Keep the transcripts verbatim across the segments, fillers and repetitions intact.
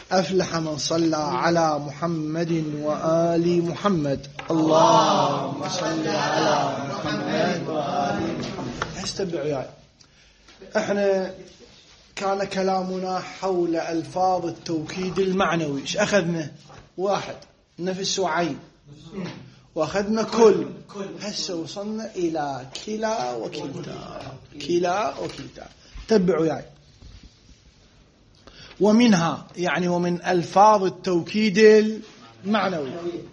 أفلح من صلى على محمد وآل محمد. اللهم صل على محمد وآل محمد. استمعوا وياي، احنا كان كلامنا حول ألفاظ التوكيد المعنوي. ايش أخذنا؟ واحد، نفس وعين، وأخذنا كل. هسه وصلنا إلى كلا وكلتا. كلا وكلتا. تبعوا وياي. ومنها يعني ومن ألفاظ التوكيد المعنوي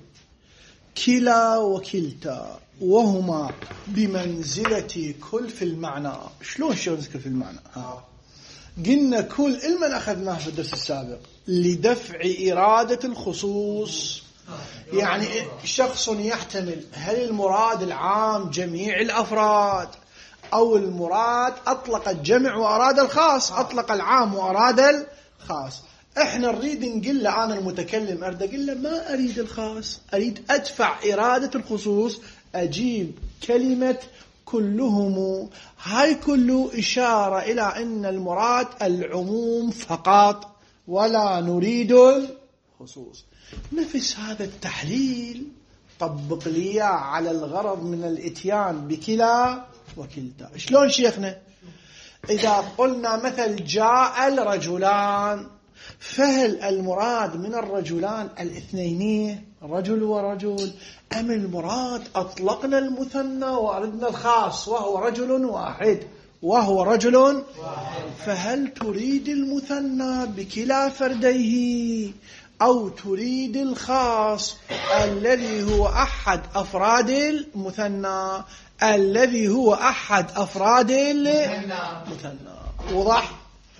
كلا وكلتا، وهما بمنزلة كل في المعنى. شلون شلون نذكر في المعنى؟ ها. قلنا كل المن أخذناه في الدرس السابق لدفع إرادة الخصوص. يعني شخص يحتمل هل المراد العام جميع الأفراد، أو المراد أطلق الجمع وأراد الخاص، أطلق العام وأراد الخاص. احنا نريد نقول له أنا المتكلم أريد أقول له ما أريد الخاص، أريد أدفع إرادة الخصوص، أجيب كلمة كلهم. هاي كله إشارة إلى أن المراد العموم فقط ولا نريد الخصوص. نفس هذا التحليل طبق لي على الغرض من الاتيان بكلا وكلتا. شلون شيخنا؟ إذا قلنا مثل جاء الرجلان، فهل المراد من الرجلان الاثنين رجل ورجل، أم المراد أطلقنا المثنى وأردنا الخاص وهو رجل واحد وهو رجل واحد؟ فهل تريد المثنى بكلا فرديه، أو تريد الخاص الذي هو أحد أفراد المثنى الذي هو أحد أفراد المثنى؟ وضح.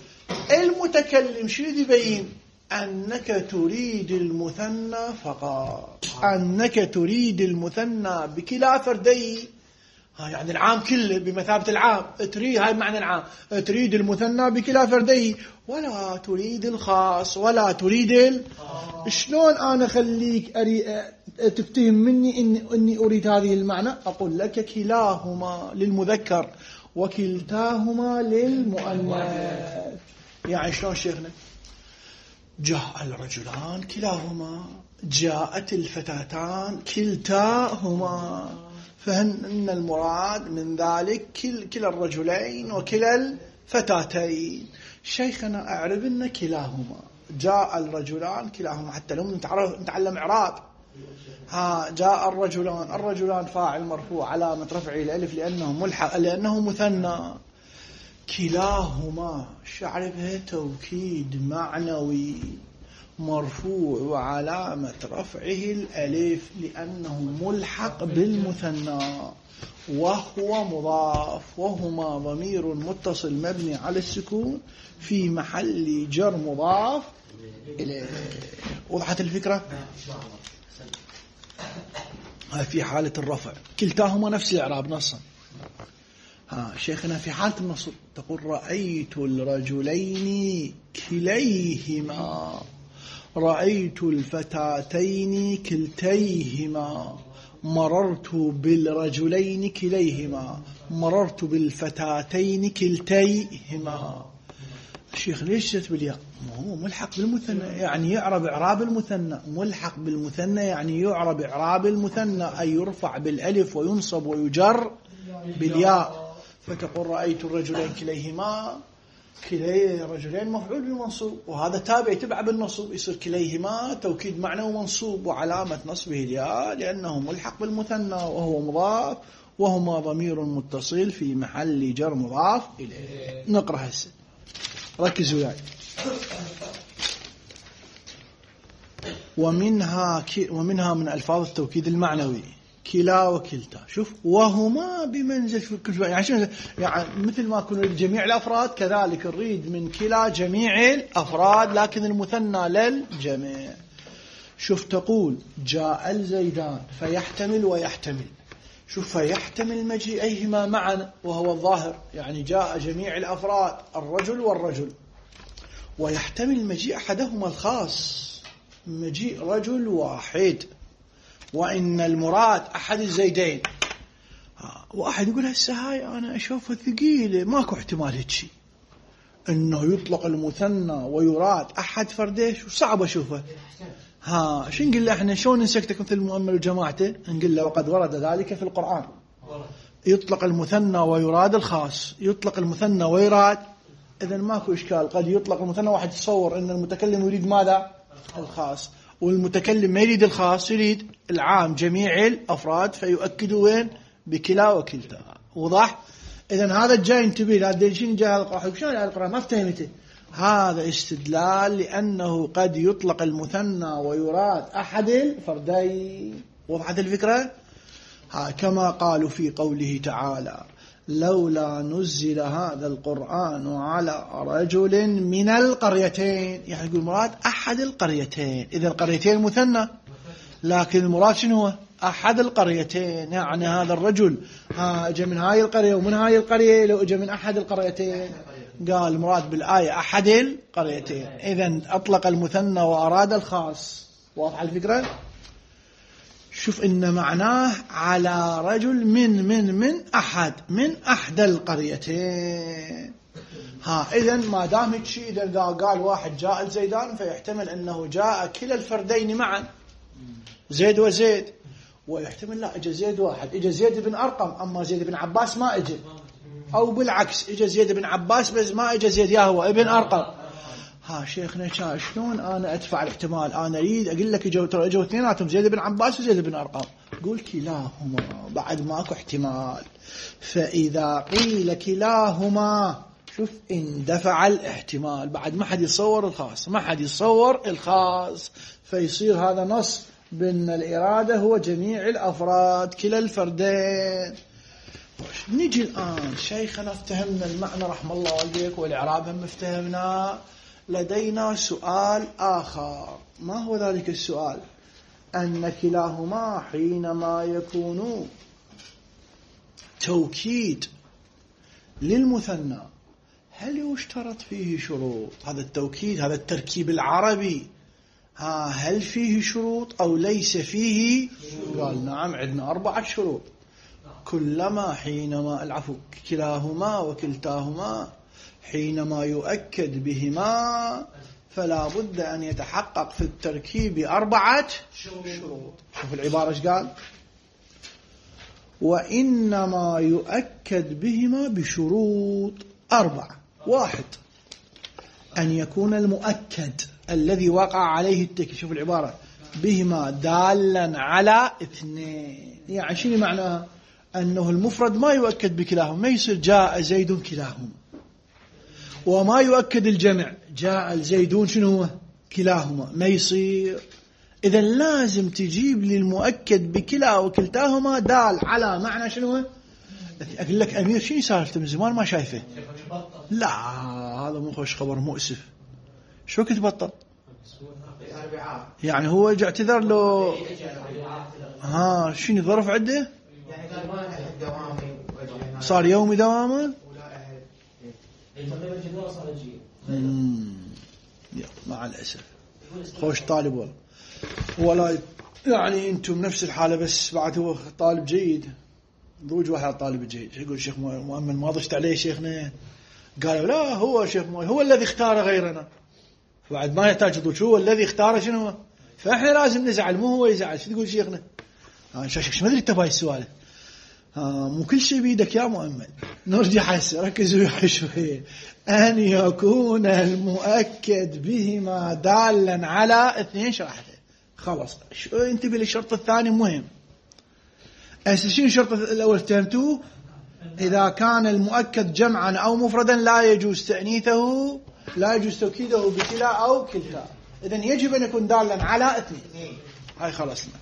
المتكلم شو يبين؟ أنك تريد المثنى فقط، أنك تريد المثنى بكلا فرديه. ها يعني العام كله بمثابة العام، تريد هاي معنى العام، تريد المثنى بكلا فرديه، ولا تريد الخاص ولا تريد ال... شلون أنا خليك أري... تفتهم مني إني... إني أريد هذه المعنى؟ أقول لك كلاهما للمذكر وكلتاهما للمؤنث. يعني شلون شيخنا؟ جاء الرجلان كلاهما، جاءت الفتاتان كلتاهما، فهن المراد من ذلك كل كلا الرجلين وكلا الفتاتين. شيخنا أعرب أن كلاهما، جاء الرجلان كلاهما، حتى لو نتعلم إعراب. ها جاء الرجلان، الرجلان فاعل مرفوع علامة رفعه الألف لأنه ملحق لأنه مثنى. كلاهما شعرها توكيد معنوي مرفوع وعلامة رفعه الألف لأنه ملحق بالمثنى وهو مضاف، وهما ضمير متصل مبني على السكون في محل جر مضاف إليه. وضحت الفكرة؟ في حالة الرفع كلتاهما نفس الإعراب نصا. ها شيخنا في حالة النصب تقول رأيت الرجلين كليهما، رأيت الفتاتين كلتيهما، مررت بالرجلين كليهما، مررت بالفتاتين كلتيهما. الشيخ ليش جت بالياء؟ ما هو ملحق بالمثنى يعني يعرب إعراب المثنى، ملحق بالمثنى يعني يعرب إعراب المثنى أي يرفع بالألف وينصب ويجر بالياء. فتقول رأيت الرجلين كليهما، كلي رجلين مفعول بالمنصوب، وهذا تابع تبع بالنصب، يصير كليهما توكيد معنى ومنصوب وعلامة نصبه الياء لأنه ملحق بالمثنى وهو مضاف، وهما ضمير متصل في محل جر مضاف إليه. نقرأ هسه، ركزوا وياي. ومنها ك... ومنها من ألفاظ التوكيد المعنوي كلا وكلتا. شوف وهما بمنزل كل يعني شنو يعني مثل ما كنا جميع الأفراد كذلك نريد من كلا جميع الأفراد لكن المثنى للجميع. شوف تقول جاء الزيدان فيحتمل ويحتمل. شوف فيحتمل مجيئيهما معا وهو الظاهر يعني جاء جميع الأفراد الرجل والرجل، ويحتمل مجيء أحدهما الخاص مجيء رجل واحد، وإن المراد أحد الزيدين. واحد يقول هسه هاي أنا أشوفها ثقيلة ماكو احتمال هالشي، انه يطلق المثنى ويراد احد فرديه صعب اشوفه. ها شو نقول له احنا؟ شلون نسكتك مثل المؤمل وجماعته؟ نقول له وقد ورد ذلك في القرآن. يطلق المثنى ويراد الخاص، يطلق المثنى ويراد، اذا ماكو اشكال. قد يطلق المثنى، واحد يتصور ان المتكلم يريد ماذا؟ الخاص، والمتكلم ما يريد الخاص، يريد العام جميع الافراد، فيؤكد وين؟ بكلا وكلتا. وضح؟ اذا هذا الجاي انتبه، لا تدشين جاي القرآن شلون القرآن ما فهمته. هذا استدلال لأنه قد يطلق المثنى ويراد أحد الفردين. وضحت الفكرة؟ ها كما قالوا في قوله تعالى لولا نزل هذا القرآن على رجل من القريتين، يعني يقول مراد أحد القريتين. إذا القريتين مثنى، لكن المراد شنو هو؟ أحد القريتين، يعني هذا الرجل ها أجى من هاي القرية ومن هاي القرية، لو أجى من أحد القريتين قال المراد بالآية أحد القريتين. إذن أطلق المثنى وأراد الخاص. واضح الفكرة؟ شوف إن معناه على رجل من من من أحد من أحد القريتين. ها إذن ما دام هيك شيء، إذا قال واحد جاء الزيدان فيحتمل أنه جاء كلا الفردين معا، زيد وزيد، ويحتمل لا اجى زيد واحد، اجى زيد بن أرقم اما زيد بن عباس ما اجى، او بالعكس اجى زيد بن عباس بس ما اجى زيد يا هو ابن أرقم. ها شيخنا شلون انا ادفع الاحتمال؟ انا اريد اقول لك اجوا ترى اجوا اثنيناتهم زيد بن عباس وزيد بن أرقم، قول كلاهما بعد ماكو احتمال. فاذا قيل كلاهما شوف اندفع الاحتمال، بعد ما حد يتصور الخاص، ما حد يتصور الخاص، فيصير هذا نص بأن الإرادة هو جميع الأفراد كلا الفردين. نيجي الآن شيخنا افتهمنا المعنى رحم الله والديك، والإعراب هم افتهمنا. لدينا سؤال آخر، ما هو ذلك السؤال؟ أن كلاهما حينما يكون توكيد للمثنى هل يشترط فيه شروط؟ هذا التوكيد، هذا التركيب العربي، ها هل فيه شروط أو ليس فيه؟ قال نعم عندنا أربعة شروط. كلما حينما العفو كلاهما وكلتاهما حينما يؤكد بهما فلا بد أن يتحقق في التركيب أربعة شروط. شوف العبارة ايش قال؟ وإنما يؤكد بهما بشروط أربعة. واحد، أن يكون المؤكد الذي وقع عليه التكي، شوف العبارة، بهما دالا على اثنين. يعني شنو معناها؟ أنه المفرد ما يؤكد بكلاهما، ما يصير جاء زيد كلاهما، وما يؤكد الجمع جاء الزيدون شنو هو؟ كلاهما، ما يصير. إذا لازم تجيب للمؤكد بكلا وكلتاهما دال على معنى شنو هو؟ أقول لك أمير شنو سالفته من زمان ما شايفه؟ لا هذا مو خوش خبر مؤسف. شو كنت بطل؟ يعني هو رجع اعتذر له. ها شنو ظرف عده؟ صار يومي دوامه. يلا مع الأسف خوش طالب والله، ولا يعني انتم نفس الحالة، بس بعد هو طالب جيد. ضوج واحد طالب جيد يقول شيخ مؤمن ما ضشت عليه شيخنا؟ قالوا لا هو شيخ مؤمن هو الذي اختار غيرنا، بعد ما يحتاج ضوج، هو الذي اختار شنو هو، فاحنا لازم نزعل مو هو يزعل. شو تقول شيخنا؟ ها شيخ ما ادري تبغى السؤال. ها مو كل شيء بيدك يا مؤمن. نرجع هسه ركزوا شويه. أن يكون المؤكد بهما دالا على اثنين شرحته خلاص. شو انتبه للشرط الثاني مهم. هسه شنو الشرط الأول فهمتوه؟ إذا كان المؤكد جمعا أو مفردا لا يجوز تأنيثه، لا يجوز توكيده بكلا أو كلتا. إذن يجب أن يكون دالا على اثنين. هاي خلصنا.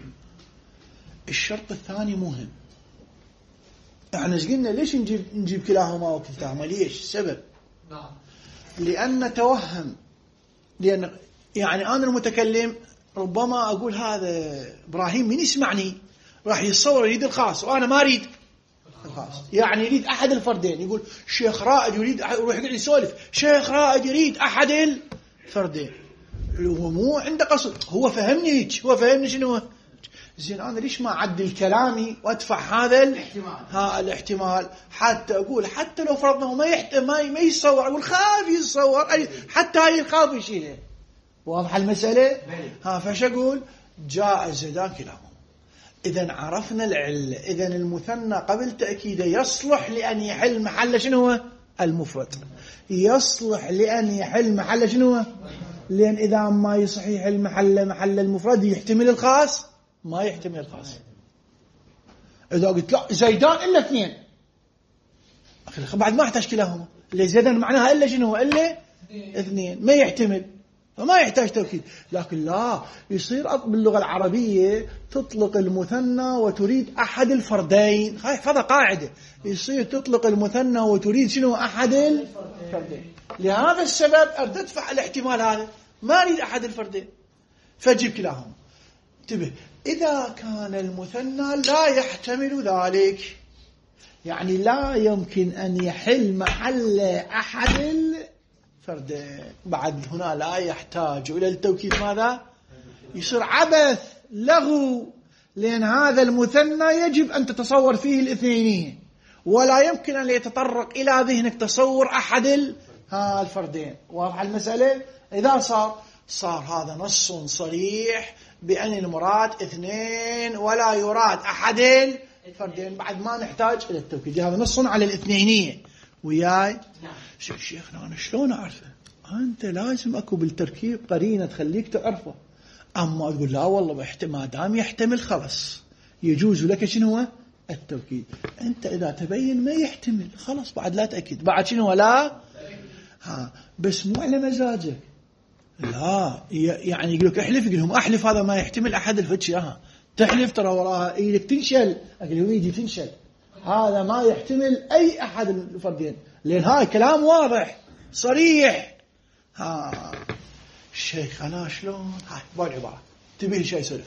الشرط الثاني مهم. احنا ايش قلنا؟ ليش نجيب نجيب كلاهما وكلتاهما؟ ليش؟ سبب. نعم. لأن توهم، لأن يعني أنا المتكلم ربما أقول هذا إبراهيم من يسمعني راح يتصور يريد الخاص وأنا ما أريد الخاص، يعني يريد أحد الفردين. يقول شيخ رائد يريد، يروح يقعد يسولف شيخ رائد يريد أحد الفردين، هو مو عنده قصد، هو فهمني هيك، هو فهمني شنو زين أنا ليش ما أعدل كلامي وأدفع هذا الاحتمال ها الاحتمال حتى أقول حتى لو فرضنا ما يحتمل ما ما يصور أقول خاف يصور حتى هاي الخاف يشيله. واضحة المسألة؟ ها فش أقول جاء زيدان كلاهما. إذن عرفنا العلة. إذن المثنى قبل تأكيده يصلح لأن يحل محل شنو هو المفرد، يصلح لأن يحل محل شنو هو، لأن إذا ما يصحيح المحل محل المفرد يحتمل الخاص ما يحتمل الخاص. إذا قلت لا زيدان إلا اثنين أخي بعد ما احتاج كلاهما، اللي زيدان معناها إلا شنو إلا اثنين ما يحتمل فما يحتاج توكيد. لكن لا يصير باللغة العربية تطلق المثنى وتريد أحد الفردين. هذا قاعدة يصير تطلق المثنى وتريد شنو أحد الفردين. لهذا السبب أريد أدفع الاحتمال هذا ما أريد أحد الفردين فأجيب كلاهما. انتبه إذا كان المثنى لا يحتمل ذلك يعني لا يمكن أن يحل محل أحد الفردين بعد هنا لا يحتاج إلى التوكيد. ماذا يصير عبث لغو لأن هذا المثنى يجب أن تتصور فيه الاثنين ولا يمكن أن يتطرق إلى ذهنك تصور أحد الفردين. واضح المسألة؟ إذا صار صار هذا نص صريح بأن المراد اثنين ولا يراد أحد الفردين بعد ما نحتاج إلى التوكيد. هذا نص على الاثنينية وياي. شوف شيخنا أنا شلون أعرفه؟ أنت لازم أكو بالتركيب قرينة تخليك تعرفه. أما تقول لا والله ما دام يحتمل خلص يجوز لك شنو هو التوكيد. أنت إذا تبين ما يحتمل خلص بعد لا تأكيد بعد شنو لا ها بس مو على مزاجك. لا يعني يقول لك احلف يقول لهم أحلف هذا ما يحتمل أحد الفتش ها تحلف ترى وراها إيدك تنشل أقول لهم إيدي تنشل هذا ما يحتمل أي أحد الفردين لأن هاي كلام واضح صريح. ها الشيخ أنا شلون هاي بالعبارة تبيه شيء سلف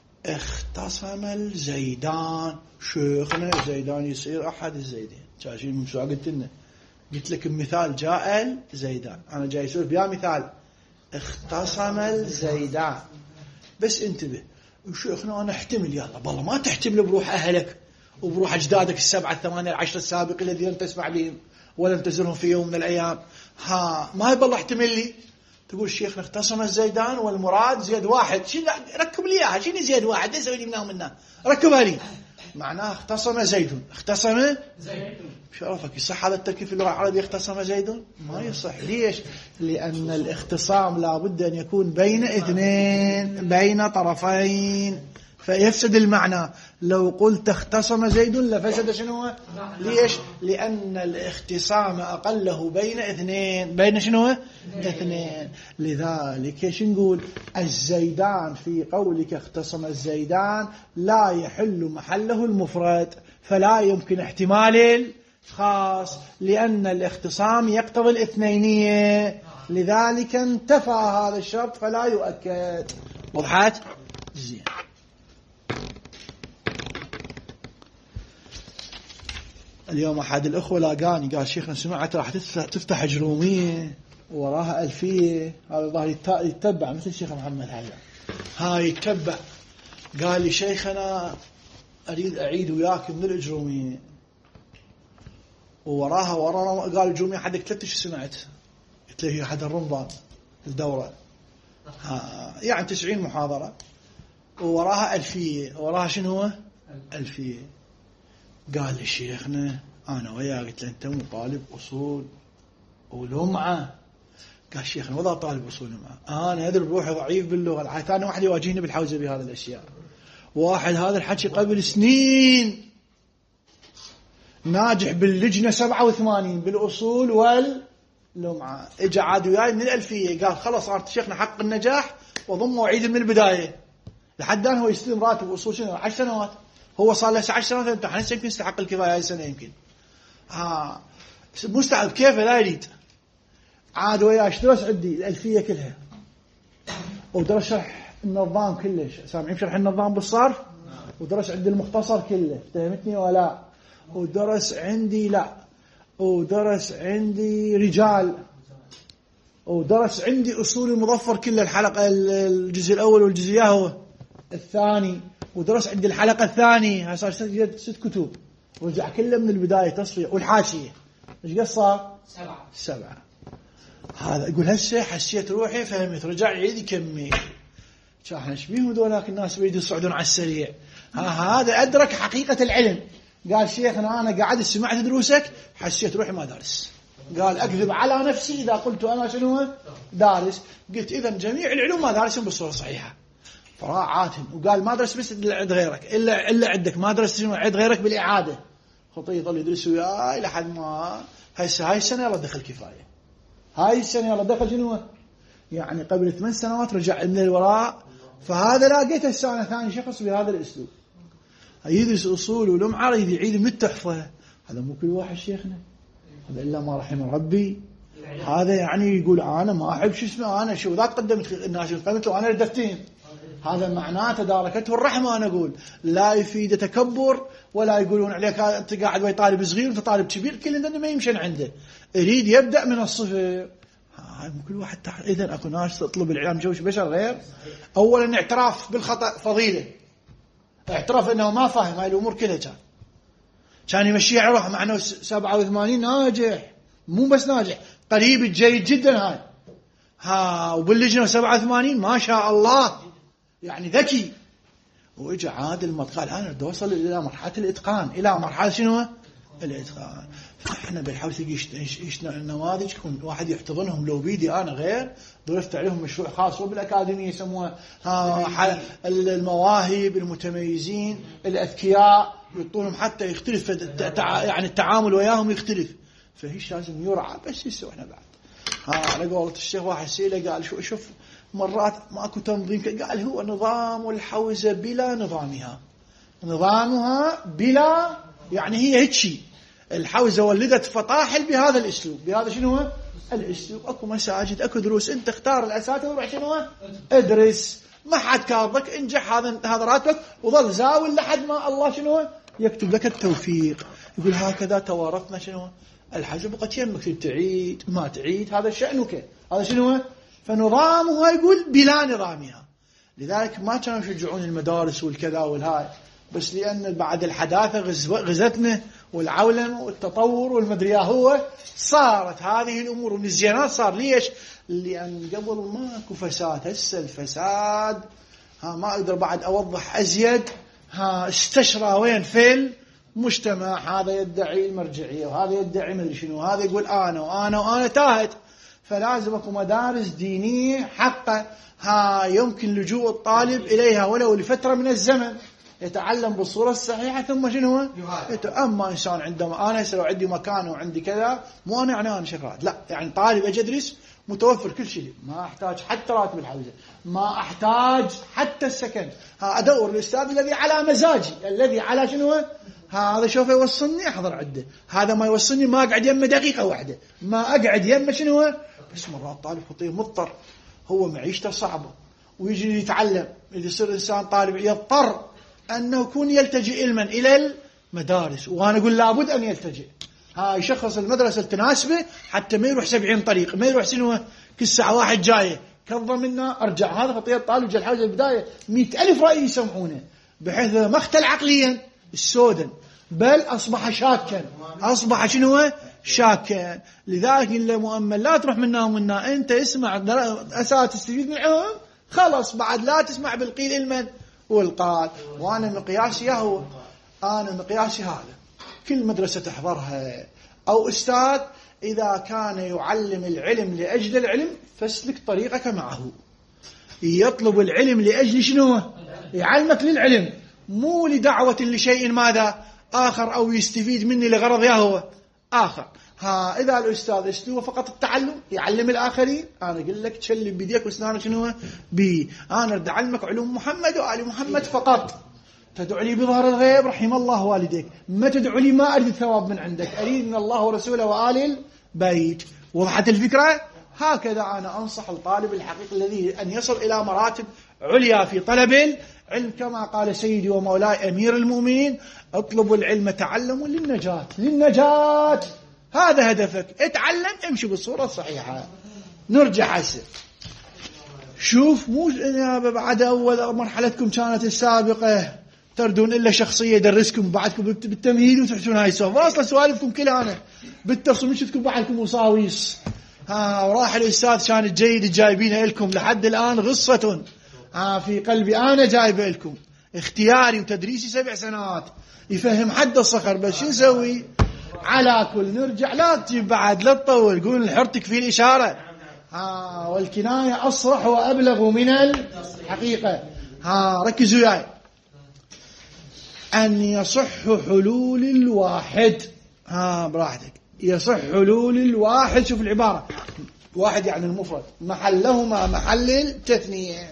اختصم الزيدان شيخنا زيدان يصير أحد الزيدين شاشين من شو قلت لنا قلت لك المثال جاء الزيدان أنا جاي يسولف بيا مثال اختصم الزيدان بس انتبه وشيخنا أنا احتمل يلا بالله ما تحتمل بروح أهلك وبروح أجدادك السبعة الثمانية العشر السابق الذين لم تسمع بهم ولم تزرهم في يوم من الأيام ها ما بالله احتمل لي تقول شيخنا اختصم الزيدان والمراد زيد واحد شين ركب لي إياها شين زيد واحد ليس لي منهم منه ركبها لي معناه اختصم زيد اختصم زيد شرفك يصح هذا التركيب في اللغة العربية اختصم زيد ما يصح. ليش؟ لأن الاختصام لا بد أن يكون بين اثنين بين طرفين فيفسد المعنى. لو قلت اختصم زيد لفسد شنو؟ ليش؟ لأن الاختصام أقله بين اثنين بين شنو؟ اثنين. لذلك ايش نقول الزيدان في قولك اختصم الزيدان لا يحل محله المفرد فلا يمكن احتمال الخاص لأن الاختصام يقتضي الاثنينية لذلك انتفى هذا الشرط فلا يؤكد. وضحت؟ زين. اليوم أحد الأخوة لاقاني قال شيخنا سمعت راح تفتح جرومية وراها ألفية هذا ظاهر يتبع مثل الشيخ محمد حجر هاي يتبع قال لي شيخنا أريد أعيد وياك من الجرومية ووراها وراها قال الجرومية حدك ثلاثة شو سمعت قلت له هي حد الرمضان الدورة ها يعني تسعين محاضرة ووراها ألفية وراها شنو هو ألفية. قال لي شيخنا أنا وياه قلت له أنت مو طالب أصول ولمعة قال شيخنا وضع طالب أصول لمعة أنا أدري بروحي ضعيف باللغة العادة واحد يواجهني بالحوزة بهذه الأشياء واحد هذا الحكي قبل سنين ناجح باللجنة سبعة وثمانين بالأصول واللمعة إجا عاد وياي من الألفية قال خلاص صارت شيخنا حق النجاح وضم وعيد من البداية لحد الآن هو يستلم راتب أصول شنو عشر سنوات هو صار له عشر سنوات امتحان هسه يمكن يستحق الكفاية هاي السنة يمكن ها مستعد كيف لا يريد عاد وياش درس عندي الألفية كلها ودرس شرح النظام كلش سامعين شرح النظام بالصرف ودرس عندي المختصر كله فهمتني ولا ودرس عندي لا ودرس عندي رجال ودرس عندي أصول المظفر كله الحلقة الجزء الأول والجزء هو الثاني ودرس عندي الحلقة الثانية، صار ست كتب، رجع كله من البداية تصفية والحاشية. ايش قد صار؟ سبعة سبعة. هذا يقول هسه حسيت روحي فهمت، رجع يعيد يكمل. احنا شبيهم ذولاك الناس بيدوا يصعدون على السريع. ها هذا أدرك حقيقة العلم. قال شيخنا أنا قاعد سمعت دروسك حسيت روحي ما دارس. قال أكذب على نفسي إذا قلت أنا شنو دارس. قلت إذا جميع العلوم ما دارسهم بالصورة الصحيحة. فراعاتهم. وقال ما درس بس إلا عند غيرك، إلا إلا عندك ما درس عند غيرك بالإعادة. خطيه يظل يدرس وياي لحد ما هاي هاي السنة يلا دخل كفاية. هاي السنة يلا دخل شنو؟ يعني قبل ثمان سنوات رجع من الوراء. فهذا لقيته السنة ثاني شخص بهذا الأسلوب. يدرس أصول ولمعة يعيد من التحفة. هذا مو كل واحد شيخنا، هذا إلا ما رحم ربي. هذا يعني يقول أنا ما أحب شو اسمه، أنا شو ذاك قدمت الناس قدمت له أنا ردفتين. هذا معناته داركته الرحمة. أنا أقول لا يفيد تكبر، ولا يقولون عليك أنت قاعد ويا طالب صغير وأنت طالب كبير، كل ده ما يمشي عنده. يريد يبدأ من الصفر. هاي مو كل واحد تحت. إذن أكو ناس تطلب العلم جوش بشر غير. أولا اعتراف بالخطأ فضيلة، اعتراف أنه ما فاهم هاي الأمور كلها. كان كان يمشي على روحه مع أنه سبعة وثمانين ناجح، مو بس ناجح قريب جيد جدا. هاي ها وباللجنة سبعة وثمانين ما شاء الله يعني ذكي. وإجا عادل ما قال أنا بدي أوصل إلى مرحلة الإتقان، إلى مرحلة شنو الإتقان. فإحنا بنحاول إيش نماذج يكون واحد يحتضنهم. لو بيدي أنا غير ضرفت عليهم مشروع خاص، وبالأكاديمية يسموها المواهب المتميزين الأذكياء، يعطونهم حتى يختلف يعني التعامل وياهم يختلف. فهيش لازم يرعى بس يسوي إحنا بعد. ها على قولة الشيخ واحد سيله قال شو شوف مرات ماكو تنظيم، قال هو نظام الحوزة بلا نظامها، نظامها بلا يعني هي هيك شيء. الحوزة ولدت فطاحل بهذا الاسلوب، بهذا شنو هو الاسلوب. اكو مساجد اكو دروس، انت اختار الاساتذه وروح شنو ادرس، ما حد كاظك، انجح هذا هذا راتبك وظل زاول لحد ما الله شنو يكتب لك التوفيق. يقول هكذا توارثنا شنو الحاجة. بقت يمك تعيد ما تعيد هذا شأنك، هذا شنو. فنظامها يقول بلا نظامها. لذلك ما كانوا يشجعون المدارس والكذا والهاي، بس لأن بعد الحداثة غزتنا والعولمة والتطور والمدري هو صارت هذه الأمور من الزيانات. صار ليش؟ لأن قبل ماكو فساد، هسه الفساد ها ما أقدر بعد أوضح أزيد. ها استشرى وين في المجتمع، هذا يدعي المرجعية وهذا يدعي مدري شنو، هذا يقول أنا وأنا وأنا تاهت. فلازم اكو مدارس دينية حقا ها يمكن لجوء الطالب إليها ولو لفترة من الزمن، يتعلم بالصورة الصحيحة ثم شنو هو. أما إنسان عندما أنا لو عندي مكان وعندي كذا، مو أنا يعني أنا شغال، لا يعني طالب أجي أدرس متوفر كل شيء، ما أحتاج حتى راتب الحوزة، ما أحتاج حتى السكن. ها أدور الأستاذ الذي على مزاجي، الذي على شنو هذا شوف يوصلني أحضر عده، هذا ما يوصلني ما أقعد يمه دقيقة واحدة، ما أقعد يمه شنو. بس مرات طالب خطير مضطر، هو معيشته صعبة ويجي يتعلم، يصير إنسان طالب يضطر أنه يكون يلتجئ علما إلى المدارس. وأنا أقول لابد أن يلتجئ، ها يشخص المدرسة التناسبة حتى ما يروح سبعين طريق، ما يروح سنوة كل ساعة واحد جاية كظة منا أرجع. هذا خطير طالب جل حاجة البداية مئة ألف رأي يسمعونه، بحيث ما اختل عقليا السودن، بل أصبح شاكا، أصبح شنو شاكا. لذلك إلا مؤمن لا تروح منا ومنا، أنت اسمع أساس تستفيد من العلم، خلص بعد لا تسمع بالقيل المن والقال. وأنا مقياسي هو، أنا مقياسي هذا، كل مدرسة تحضرها أو أستاذ إذا كان يعلم العلم لأجل العلم فاسلك طريقك معه. يطلب العلم لأجل شنو؟ يعلمك للعلم، مو لدعوة لشيء ماذا آخر أو يستفيد مني لغرض يهوه آخر. ها إذا الأستاذ اسلوه فقط التعلم يعلم الآخرين، أنا أقول لك تشلب بيديك واسنانك شنو بي، أنا أريد أعلمك علوم محمد وآل محمد فقط. تدعو لي بظهر الغيب رحم الله والديك، ما تدعو لي ما أريد الثواب من عندك، أريد من الله ورسوله وآل البيت. وضحت الفكرة؟ هكذا أنا أنصح الطالب الحقيقي الذي أن يصل إلى مراتب عليا في طلب العلم، كما قال سيدي ومولاي أمير المؤمنين: اطلبوا العلم تعلموا للنجاة. للنجاة هذا هدفك، اتعلم امشي بالصورة الصحيحة. نرجع حسن شوف، مو بعد أول مرحلتكم كانت السابقة تردون إلا شخصية يدرسكم بعدكم بالتمهيد وتحسون هاي السوالف، أصلا سوالفكم كلها أنا بالتفصيل مش تكون بعدكم وصاويس. ها وراح الأستاذ كان الجيد جايبينها لكم لحد الآن غصة ها في قلبي أنا جايبه لكم، اختياري وتدريسي سبع سنوات يفهم حد الصخر، بس شو نسوي؟ على كل نرجع، لا تجيب بعد لا تطول، قول حرتك في الإشارة. ها والكناية أصرح وأبلغ من الحقيقة. ها ركزوا وياي. أن يصح حلول الواحد، ها براحتك، يصح حلول الواحد. شوف العبارة، واحد يعني المفرد، محلهما محل التثنية.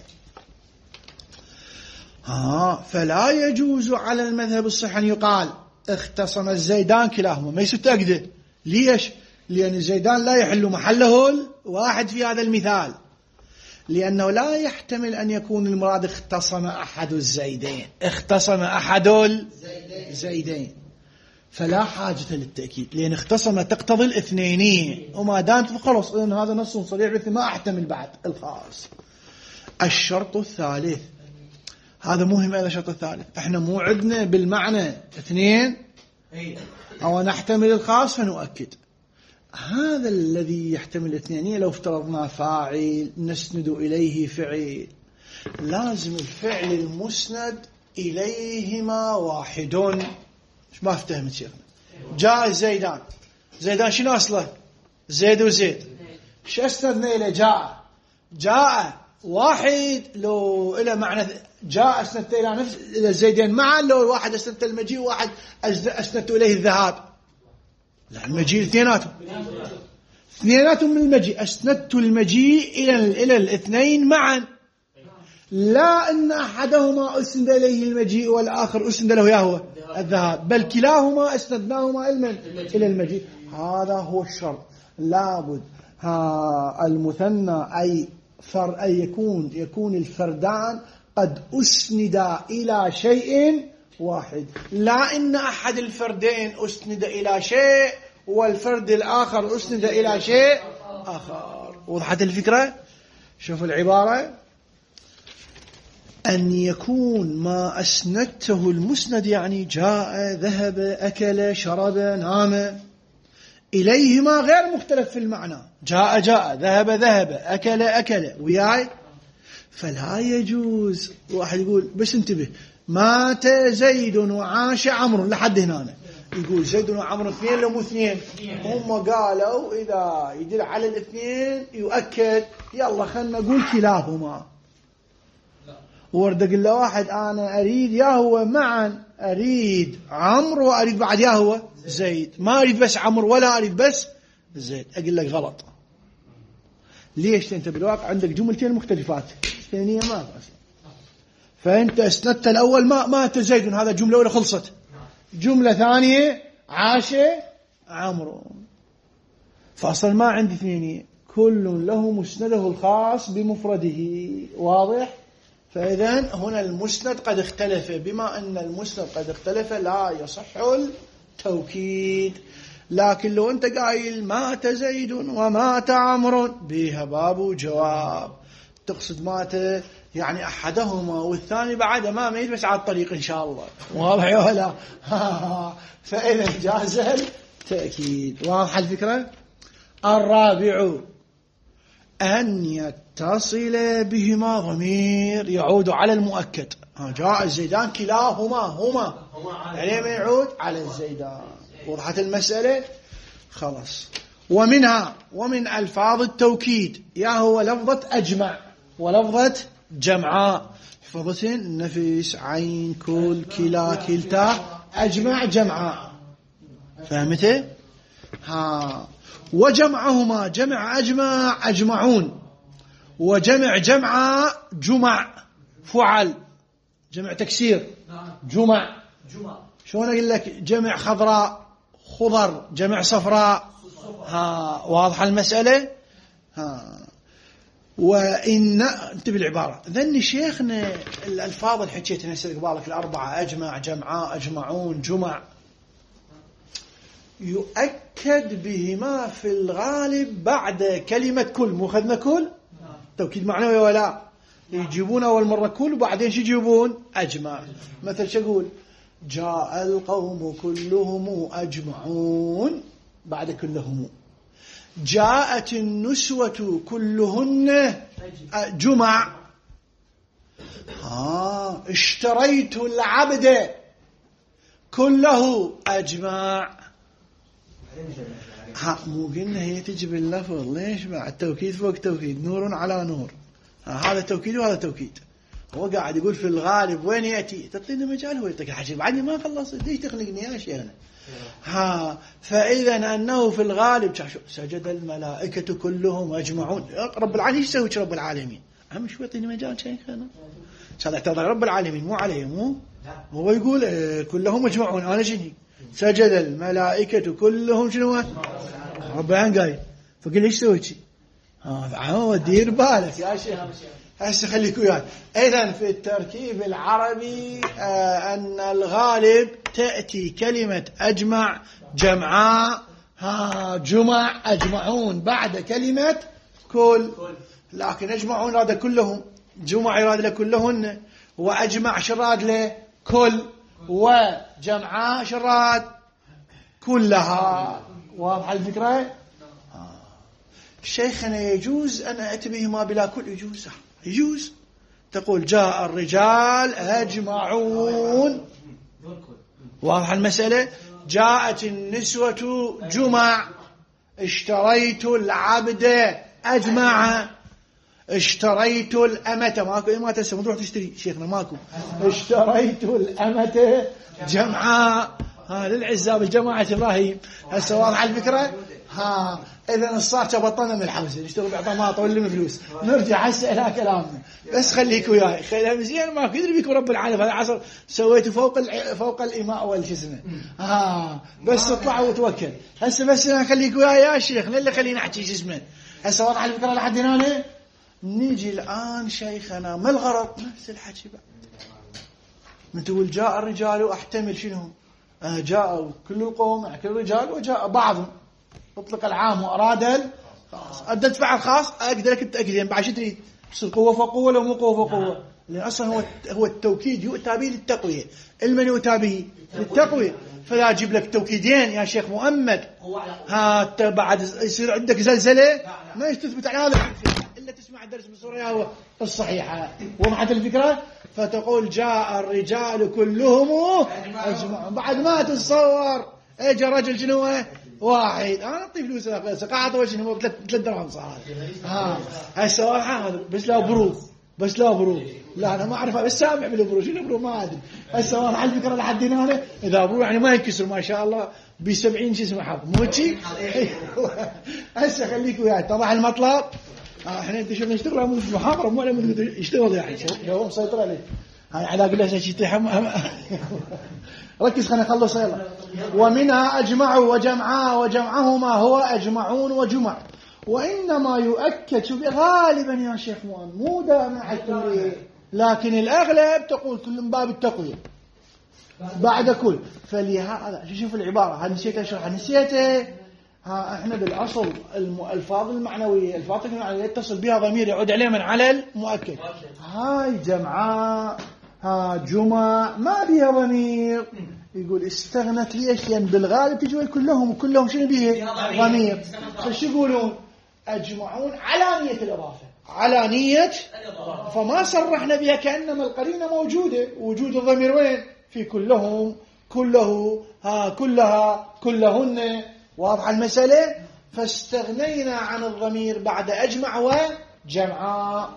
ها فلا يجوز على المذهب الصحيح أن يقال اختصم الزيدان كلاهما، ما يصير تأكده. ليش؟ لأن الزيدان لا يحل محله الواحد في هذا المثال، لأنه لا يحتمل أن يكون المراد اختصم أحد الزيدين، اختصم أحد الزيدين، فلا حاجة للتأكيد، لأن اختصم تقتضي الاثنينية، وما دامت خلص إن هذا نص صريح ما أحتمل بعد الخاص. الشرط الثالث، هذا مهم، هذا الشرط الثالث، احنا مو عدنا بالمعنى اثنين أو نحتمل الخاص فنؤكد. هذا الذي يحتمل الاثنينية لو افترضنا فاعل نسند إليه فعل، لازم الفعل المسند إليهما واحد. مش ما افتهمت شيخنا؟ جاء زيدان، زيدان شنو أصله؟ زيد وزيد. شو أسندنا إلى جاء؟ جاء واحد لو إلى معنى جاء أسندت إلى نفس إلى الزيدين معا، لو واحد أسندت المجيء وواحد أسندت إليه الذهاب. لا المجيء اثنيناتهم اثنيناتهم من المجيء، أسندت المجيء إلى إلى الاثنين معا، لا أن أحدهما أسند إليه المجيء والآخر أسند له ياهو الذهاب، بل كلاهما أسندناهما إلى المجيء. هذا هو الشرط، لابد ها المثنى أي فر أي يكون يكون الفردان قد أسند إلى شيء واحد، لا إن أحد الفردين أسند إلى شيء والفرد الآخر أسند إلى شيء آخر. وضحت الفكرة؟ شوف العبارة، أن يكون ما أسندته المسند يعني جاء ذهب أكل شرب نام إليهما غير مختلف في المعنى، جاء جاء ذهب ذهب أكل أكل وياي، فلا يجوز. واحد يقول بس انتبه، مات زيد وعاش عمرو لحد هنا، يقول زيد وعمرو اثنين لو مو اثنين، هم قالوا إذا يدل على الاثنين يؤكد، يلا خلنا نقول كلاهما. ورد قل له واحد أنا أريد يا هو معا، أريد عمرو وأريد بعد يا هو زيد، ما أريد بس عمرو ولا أريد بس زيد، أقول لك غلط. ليش؟ أنت بالواقع عندك جملتين مختلفات، الثانية ما أصلا، فأنت أسندت الأول ما مات زيد، هذا جملة أولى خلصت، جملة ثانية عاش عمرو، فأصلا ما عندي اثنين، كل له مسنده الخاص بمفرده. واضح؟ فإذن هنا المسند قد اختلف، بما أن المسند قد اختلف لا يصح التوكيد. لكن لو أنت قايل مات زيد ومات عمرو بها باب جواب، تقصد مات يعني أحدهما والثاني بعد ما ميت بس على الطريق إن شاء الله، واضح ولا؟ فإذا جاز التأكيد. واضح الفكرة؟ الرابع أن يتصل بهما ضمير يعود على المؤكد، جاء الزيدان كلاهما هما، يعني ما يعود على الزيدان. وضحت المسألة؟ خلاص. ومنها ومن ألفاظ التوكيد يا هو لفظة أجمع ولفظة جمعاء، حفظة نفس عين كل كلا كلتا أجمع جمعاء، فهمته؟ ها. وجمعهما جمع أجمع أجمعون، وجمع جمع جمع فعل، جمع تكسير جمع. شلون أقول لك جمع خضراء خضر، جمع صفراء. ها واضحة المسألة؟ ها. وإن انتبه العبارة ذني شيخنا الألفاظ اللي حكيتها هسه قبالك الأربعة أجمع جمعاء أجمعون جمع يؤكد بهما في الغالب بعد كلمة كل، مو خذنا كل توكيد معنوي ولا يجيبون أول مرة كل وبعدين شو يجيبون أجمع. مثل شو أقول جاء القوم كلهم أجمعون بعد كلهم. جاءت النسوة كلهن جمع. آه اشتريت العبد كله أجمع. ها مو قلنا هي تجي باللفظ ليش مع التوكيد فوق توكيد نور على نور. هذا توكيد وهذا توكيد. هو قاعد يقول في الغالب وين يأتي تعطيني مجال هو يعطيك حاجة بعدني ما خلصت ليش تخلقني يا شيخنا. ها فإذا أنه في الغالب سجد الملائكة كلهم أجمعون. رب العالمين ايش يسوي رب العالمين أهم شو يعطيني مجال شيخنا. هذا اعتذر رب العالمين مو عليه مو هو يقول إيه كلهم أجمعون. أنا شنو سجد الملائكة كلهم شنو رب العالمين قايل فقل ايش سويت شيء. هو دير بالك يا شيخ هسه خليك وياي. إذن في التركيب العربي آه أن الغالب تأتي كلمة أجمع جمعاء ها جمع أجمعون بعد كلمة كل. لكن أجمعون هذا كلهم جمع يراد له كلهن وأجمع شراد له كل وجمعاء شراد كلها. واضح الفكرة. شيخنا يجوز أن أتي بهما بلا كل يجوز يجوز تقول جاء الرجال أجمعون. واضح المسألة. جاءت النسوة جمع. اشتريت العبد أجمع. اشتريت الأمة ماكو ما تسمى تروح تشتري شيخنا ماكو. اشتريت الأمة جمعاء. ها للعزاب الجماعة إبراهيم. هسه واضح الفكرة. ها إذا الصار تبطلنا من الحوزة نشتغل بعطماطة ولا من فلوس نرجع هسه إلى كلامنا. بس خليك وياي خليها مزيان ما يدري بكم رب العالمين. هذا عصر سويته فوق فوق الإماء والجسم. ها بس تطلع وتوكل هسه. بس أنا خليك وياي يا شيخ اللي خلينا نحكي جسمه. هسه واضح الفكرة لحد هنا. نيجي الآن شيخنا ما الغرض نفس الحكي بعد. من تقول جاء الرجال أحتمل شنو آه جاء كل القوم كل الرجال وجاء بعضهم اطلق العام واراد الخاص. ادت فعل خاص اقدر لك التاكيد بعد شو تريد تصير قوه فوق قوه لو مو قوه فوق قوه. لان اصلا هو هو التوكيد يؤتى به للتقويه. المن يؤتى به للتقويه. فلا اجيب لك توكيدين يا شيخ مؤمد ها بعد يصير عندك زلزله ما تثبت على هذا الا تسمع الدرس بصورة الصحيحه. ومعت الفكره. فتقول جاء الرجال كلهم اجمعون بعد ما تتصور اجى رجل شنو واحد انا اعطي فلوس قاعد وجه هو ثلاث درهم صار. ها هسه واحد بس لا برود بس لا برود. لا انا ما اعرف بس سامع بالبرود شنو برود ما ادري. هسه واحد على الفكره لحد هنا اذا برود يعني ما ينكسر ما شاء الله ب سبعين شو اسمه حب مو شيء. هسه خليك وياي اتضح المطلب. احنا انت شوف نشتغل مو في محاضره مو على يشتغل يعني هو مسيطر عليه. هاي على اقول له شيء تحم ركز خلينا نخلص يلا. ومنها أجمعوا وجمعا وجمعهما هو أجمعون وجمع. وإنما يؤكد شوف غالبا يا شيخ موان مو دائما حتى لكن الأغلب تقول كل من باب التقوية بعد كل. فلهذا شوف العبارة هل نسيت أشرح نسيته. ها احنا بالأصل الألفاظ المعنوية الفاظ المعنوية يتصل بها ضمير يعود عليه من على المؤكد. هاي جمعاء ها جمع ما بيها ضمير. يقول استغنت ليش لأن بالغالب تجوا كلهم وكلهم شنو بيه ضمير. فش يقولون أجمعون على نية الإضافة على نية فما صرحنا بها كأنما القرينة موجودة. وجود الضمير وين في كلهم كله ها كلها كلهن. واضح المسألة. فاستغنينا عن الضمير بعد أجمع وجمعاء.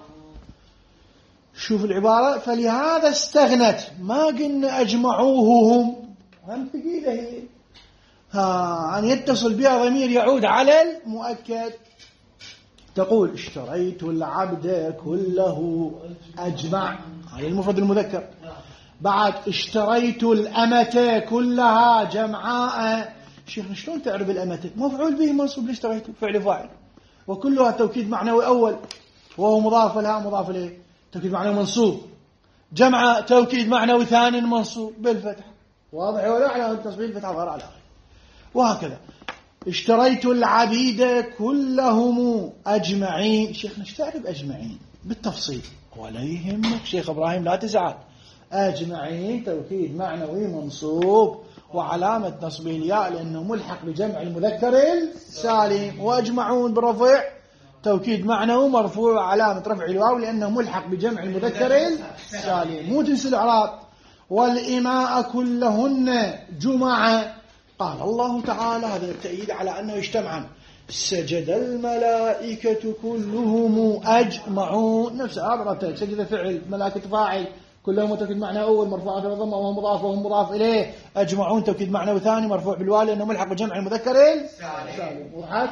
شوف العبارة. فلهذا استغنت ما قلنا أجمعوهم هم ثقيلة هي ها أن يتصل بها ضمير يعود على المؤكد. تقول اشتريت العبد كله أجمع هذا المفرد المذكر. بعد اشتريت الأمة كلها جمعاء. شيخنا شلون تعرف الأمة مفعول به منصوب ليش اشتريته فعل فاعل وكلها توكيد معنوي أول وهو مضاف لها مضاف إليه توكيد معنوي منصوب. جمع توكيد معنوي ثاني منصوب بالفتح. واضح ولا على التصبيح الفتح ظهر على آخر. وهكذا اشتريت العبيد كلهم أجمعين. شيخنا ايش تعرف أجمعين بالتفصيل ولا يهمك شيخ إبراهيم لا تزعل. أجمعين توكيد معنوي منصوب وعلامة نصبه الياء لأنه ملحق بجمع المذكر السالم. وأجمعون برفع توكيد معنوي مرفوع وعلامة رفع الواو لأنه ملحق بجمع المذكر السالم. مو تنسى الإعراب. والإماء كلهن جمعة. قال الله تعالى هذا التأييد على أنه يجتمعان. سجد الملائكة كلهم أجمعون. نفس عبرة سجد فعل ملائكة فاعل كلهم توكيد معنى أول مرفوع بالضمة وهو مضاف وهم مضاف إليه. أجمعون توكيد معنى وثاني مرفوع بالواو لأنه ملحق بجمع المذكر السالم. وضحت.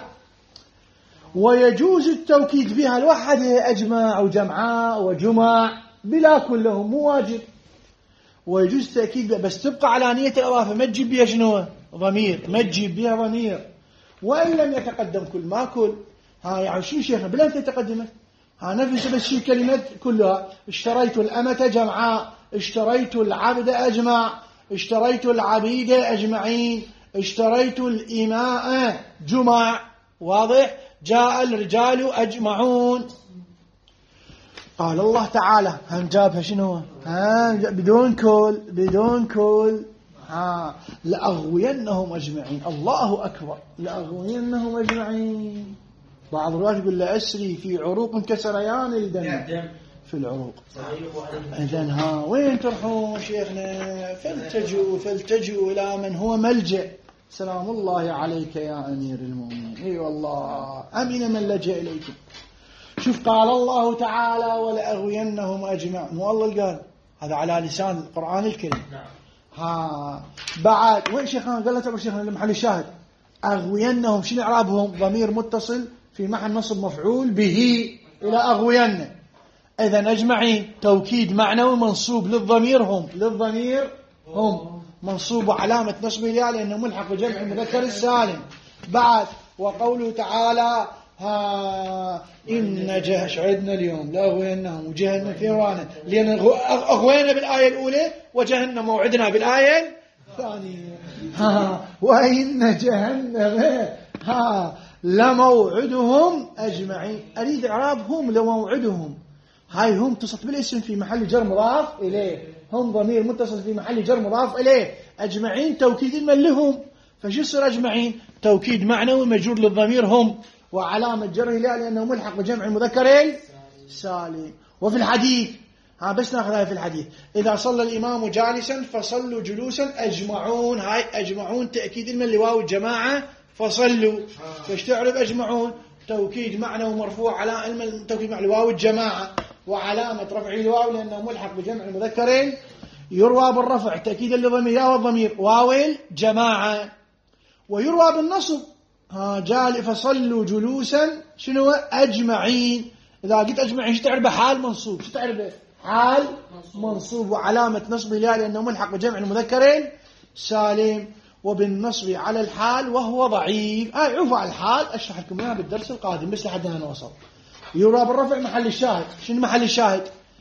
ويجوز التوكيد بها الوحدة أجمع وجمعاء وجمع بلا كلهم مو واجب. ويجوز التأكيد بها بس تبقى على نية الإضافة ما تجيب بها شنو ضمير ما تجيب بها ضمير. وإن لم يتقدم كل ما كل ها يعني شو شيخنا بلا أنت تقدمت ها نفس بس شي كلمة كلها. اشتريت الأمة جمعاء اشتريت العبد أجمع اشتريت العبيد أجمعين اشتريت الإماء جمع. واضح. جاء الرجال أجمعون. قال الله تعالى هم جابها شنو ها بدون كل بدون كل ها لأغوينهم أجمعين. الله أكبر لأغوينهم أجمعين. بعض الروايات يقول لأسري في عروق كسريان الدم في العروق. إذن ها وين تروحون شيخنا فالتجوا فالتجوا إلى من هو ملجأ. سلام الله عليك يا أمير المؤمنين. اي والله أمن من لجأ إليكم. شوف قال الله تعالى ولأغوينهم أجمع. مو الله قال هذا على لسان القرآن الكريم. ها بعد وين شيخنا قال له تعبر شيخنا لمحل الشاهد أغوينهم شنو إعرابهم ضمير متصل في محل نصب مفعول به إلى أغوين. إذن أجمعين توكيد معنوي منصوب للضمير هم للضمير هم منصوب علامة نصبه الياء لأنه ملحق بجمع المذكر السالم. بعد وقوله تعالى ها إن جهش عدنا اليوم لأغوينهم وجهنم في وانا لأن أغوينا بالآية الأولى وجهنم موعدنا بالآية الثانية. ها وإن جهنم ها لموعدهم أجمعين. أريد إعرابهم لموعدهم. هاي هم تصف بالاسم في محل جر مضاف إليه. هم ضمير متصل في محل جر مضاف إليه. أجمعين توكيد من لهم. فشو يصير أجمعين توكيد معنوي مجرور للضمير هم وعلامة جره لا لأنه ملحق بجمع المذكر السالم. وفي الحديث ها بس ناخذها في الحديث إذا صلى الإمام جالسا فصلوا جلوسا أجمعون. هاي أجمعون تأكيد من لواو الجماعة فصلوا. فاش تعرف أجمعون توكيد معنوي مرفوع على توكيد مع لواو الجماعة وعلامة رفع الواو لأنه ملحق بجمع المذكر. يروى بالرفع تأكيدا لضمير والضمير واو الجماعة. ويروى بالنصب ها جال فصلوا جلوسا شنو أجمعين. إذا قلت أجمعين شو تعرف حال منصوب شو تعرف حال منصوب وعلامة نصبه لا لأنه ملحق بجمع المذكر سالم. وبالنصب على الحال وهو ضعيف. آه عفوا على الحال أشرح لكم إياها بالدرس القادم بس لحد هنا نوصل. يروى بالرفع محل الشاهد. شنو محل الشاهد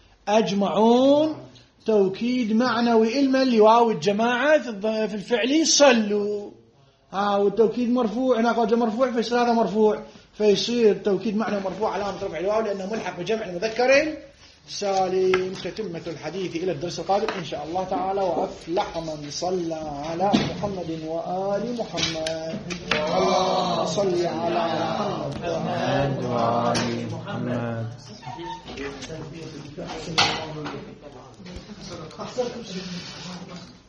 أجمعون توكيد معنوي علما لواو الجماعة في الفعل صلوا. ها والتوكيد مرفوع هنا قال مرفوع فيصير هذا مرفوع فيصير توكيد معنى مرفوع علامة رفع الواو لأنه ملحق بجمع المذكر سالم. تتمة الحديث إلى الدرس القادم إن شاء الله تعالى. وأفلح من صلى على محمد وآل محمد. اللهم صل على محمد وآل محمد.